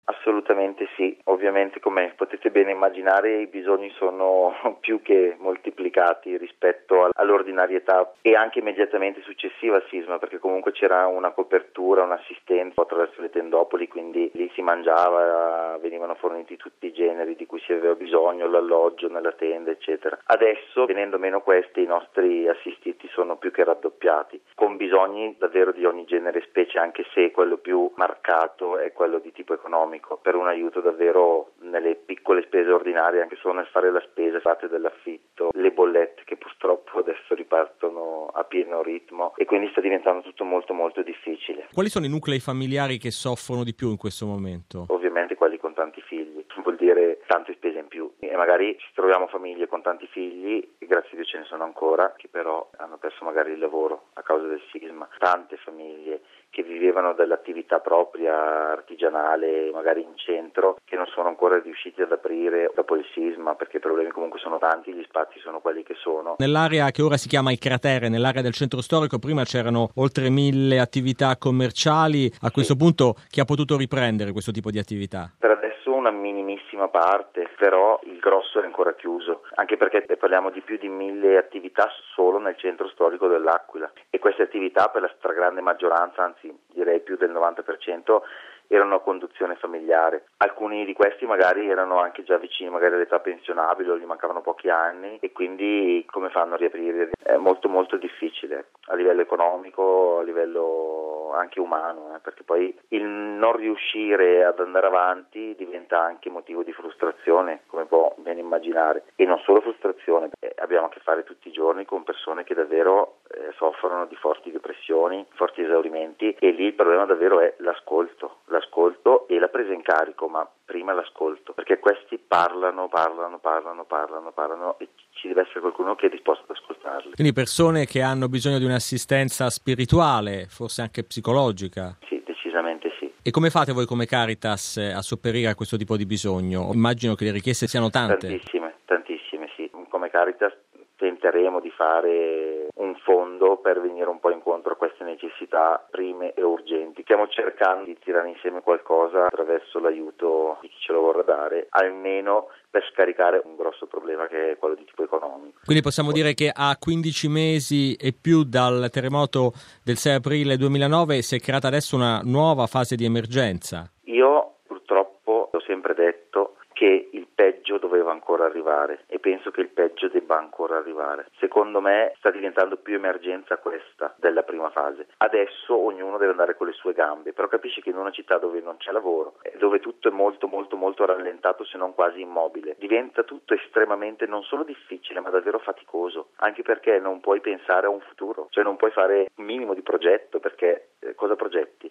Assolutamente sì, ovviamente come potete ben immaginare i bisogni sono più che moltiplicati rispetto all'ordinarietà e anche immediatamente successiva al sisma, perché comunque c'era una copertura, un'assistenza attraverso le tendopoli, quindi lì si mangiava, venivano forniti tutti i generi di cui si aveva bisogno, l'alloggio nella tenda eccetera. Adesso, venendo meno questi, i nostri assistiti sono più che raddoppiati, con bisogni davvero di ogni genere e specie, anche se quello più marcato è quello di tipo economico, per un aiuto davvero nelle piccole spese ordinarie, anche solo nel fare la spesa, fate dell'affitto, le bollette che purtroppo adesso ripartono a pieno ritmo e quindi sta diventando tutto molto molto difficile. Quali sono i nuclei familiari che soffrono di più in questo momento? Ovviamente quelli con tanti figli, vuol dire tante spese in più e magari ci troviamo famiglie con tanti figli, e grazie a Dio ce ne sono ancora, che però hanno perso magari il lavoro a causa del sisma, tante famiglie che vivevano dell'attività propria artigianale magari in centro, che non sono ancora riusciti ad aprire dopo il sisma perché i problemi comunque sono tanti, gli spazi sono quelli che sono. Nell'area che ora si chiama il cratere, nell'area del centro storico, prima c'erano oltre 1000 attività commerciali, a questo punto chi ha potuto riprendere questo tipo di attività? Per adesso una minimissima parte, però il grosso è ancora chiuso, anche perché parliamo di più di 1000 attività solo nel centro storico dell'Aquila e queste attività per la stragrande maggioranza, anzi direi più del 90%, erano a conduzione familiare. Alcuni di questi magari erano anche già vicini magari all'età pensionabile o gli mancavano pochi anni e quindi come fanno a riaprire? È molto molto difficile a livello economico, a livello anche umano, perché poi il non riuscire ad andare avanti diventa anche motivo di frustrazione, come può ben immaginare, e non solo frustrazione, abbiamo a che fare tutti i giorni con persone che davvero soffrono di forti depressioni, forti esaurimenti e lì il problema davvero è l'ascolto e la presa in carico, ma prima l'ascolto, perché questi parlano e ci deve essere qualcuno che è disposto ad ascoltarli. Quindi persone che hanno bisogno di un'assistenza spirituale, forse anche psicologica? Sì, decisamente sì. E come fate voi come Caritas a sopperire a questo tipo di bisogno? Immagino che le richieste siano tante. Tantissime sì. Come Caritas tenteremo di fare un fondo per venire un po' incontro a queste necessità prime e urgenti. Stiamo cercando di tirare insieme qualcosa attraverso l'aiuto di chi ce lo vorrà dare, almeno per scaricare un grosso problema che è quello di tipo economico. Quindi possiamo dire che a 15 mesi e più dal terremoto del 6 aprile 2009 si è creata adesso una nuova fase di emergenza. Io purtroppo ho sempre detto che il peggio doveva ancora arrivare e penso che il peggio debba ancora arrivare. Secondo me sta diventando più emergenza questa della prima fase. Adesso ognuno deve andare con le sue gambe, però capisci che in una città dove non c'è lavoro, dove tutto è molto molto molto rallentato se non quasi immobile, diventa tutto estremamente non solo difficile ma davvero faticoso, anche perché non puoi pensare a un futuro, cioè non puoi fare un minimo di progetto perché cosa progetti?